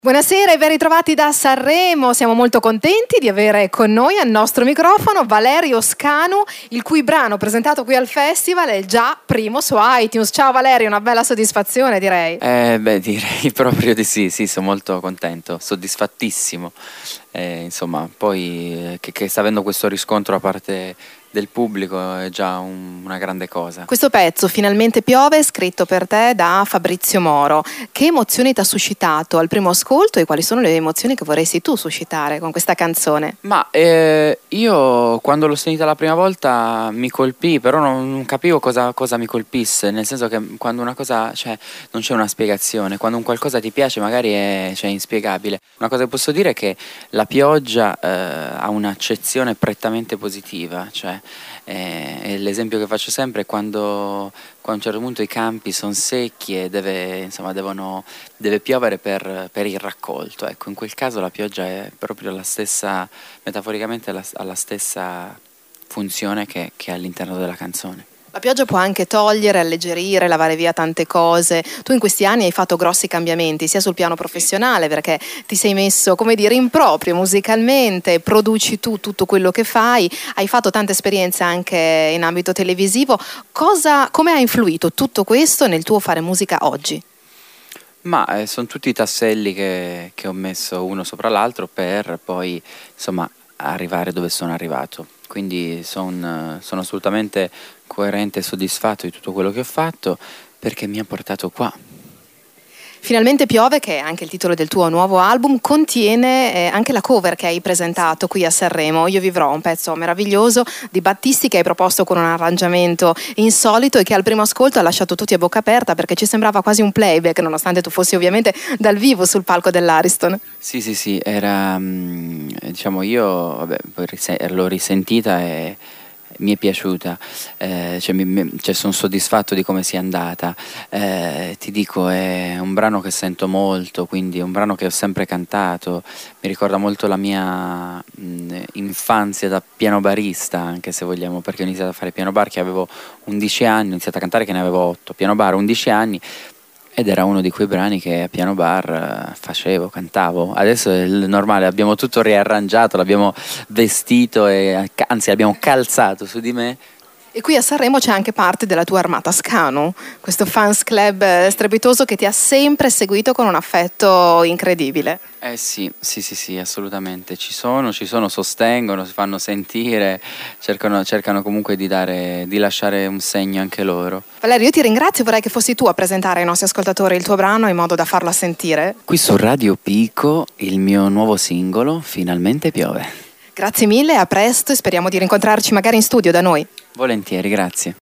Buonasera e ben ritrovati da Sanremo. Siamo molto contenti di avere con noi al nostro microfono Valerio Scanu, il cui brano presentato qui al festival è già primo su iTunes. Ciao Valerio, una bella soddisfazione direi. Direi proprio di sì, sono molto contento, soddisfattissimo. Insomma, poi che sta avendo questo riscontro da parte del pubblico è già una grande cosa. Questo pezzo, Finalmente piove, scritto per te da Fabrizio Moro. Che emozioni ti ha suscitato al primo ascolto e quali sono le emozioni che vorresti tu suscitare con questa canzone? Io quando l'ho sentita la prima volta mi colpì, però non capivo cosa mi colpisse, nel senso che quando una cosa, non c'è una spiegazione, quando un qualcosa ti piace magari è inspiegabile. Una cosa che posso dire è che la pioggia ha un'accezione prettamente positiva, e l'esempio che faccio sempre è quando a un certo punto i campi sono secchi e deve piovere per il raccolto. Ecco, in quel caso la pioggia è proprio la stessa, metaforicamente ha la stessa funzione che all'interno della canzone. La pioggia può anche togliere, alleggerire, lavare via tante cose. Tu in questi anni hai fatto grossi cambiamenti, sia sul piano professionale, perché ti sei messo, in proprio musicalmente, produci tu tutto quello che fai, hai fatto tante esperienze anche in ambito televisivo. Come ha influito tutto questo nel tuo fare musica oggi? Sono tutti i tasselli che ho messo uno sopra l'altro per poi, arrivare dove sono arrivato. Quindi sono assolutamente coerente e soddisfatto di tutto quello che ho fatto perché mi ha portato qua. Finalmente piove, che è anche il titolo del tuo nuovo album, contiene anche la cover che hai presentato qui a Sanremo. Io vivrò, un pezzo meraviglioso di Battisti che hai proposto con un arrangiamento insolito e che al primo ascolto ha lasciato tutti a bocca aperta perché ci sembrava quasi un playback, nonostante tu fossi ovviamente dal vivo sul palco dell'Ariston. Sì, era, io l'ho risentita e mi è piaciuta, sono soddisfatto di come sia andata. Ti dico, è un brano che sento molto, quindi è un brano che ho sempre cantato, mi ricorda molto la mia infanzia da piano barista, anche se vogliamo, perché ho iniziato a fare piano bar che avevo 11 anni, ho iniziato a cantare che ne avevo 8, piano bar 11 anni. Ed era uno di quei brani che a piano bar cantavo. Adesso è il normale, abbiamo tutto riarrangiato, l'abbiamo vestito e anzi l'abbiamo calzato su di me. E qui a Sanremo c'è anche parte della tua armata Scanu, questo fans club strepitoso che ti ha sempre seguito con un affetto incredibile. Sì, assolutamente. Ci sono, sostengono, si fanno sentire, cercano comunque di lasciare un segno anche loro. Valerio, io ti ringrazio, vorrei che fossi tu a presentare ai nostri ascoltatori il tuo brano in modo da farlo sentire. Qui su Radio Pico, il mio nuovo singolo, Finalmente piove. Grazie mille, a presto e speriamo di rincontrarci magari in studio da noi. Volentieri, grazie.